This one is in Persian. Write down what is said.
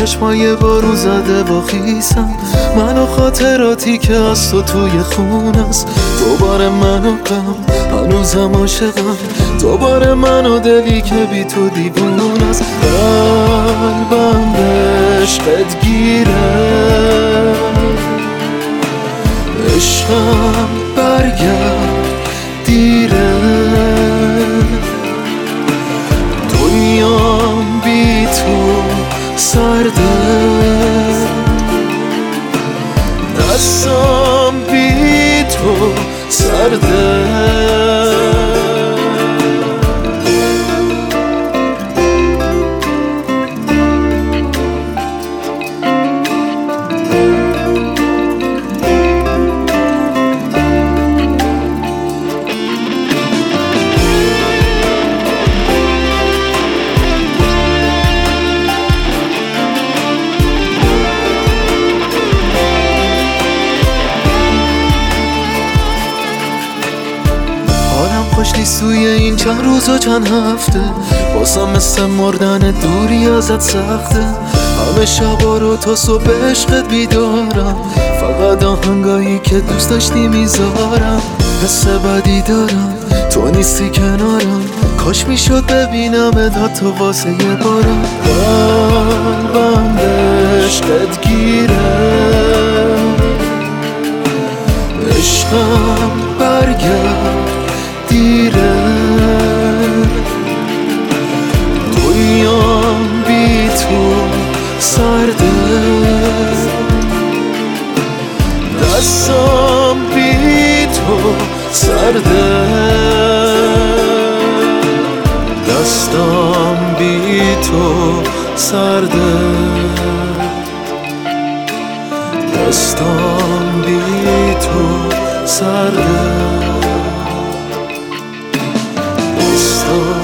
چشمای بارون زده با خیسم، من و خاطراتی که از تو توی خون است. دوباره من و غم، هنوزم عاشقم، دوباره من و دلی که بی تو دیوون است. قلبم به عشقت گیره، عشقم برگرد دیره، دنیام بی تو سرده، دستم بی تو سرده. خوش نیست توی این چند روز و چند هفته، بازم مثل مردن دوری ازت سخته. همه شبا رو تا صبح عشقت بیدارم، فقط آهنگایی که دوست داشتی میذارم. حس بدی دارم تو نیستی کنارم، کاش میشد ببینم حتی واسه یه بارم. قلبم به عشقت گیره، عشقم برگرد دیره، دنیام بی تو سرده، دستم بی تو سرده، دستم بی تو سرده، دستم بی تو سرده.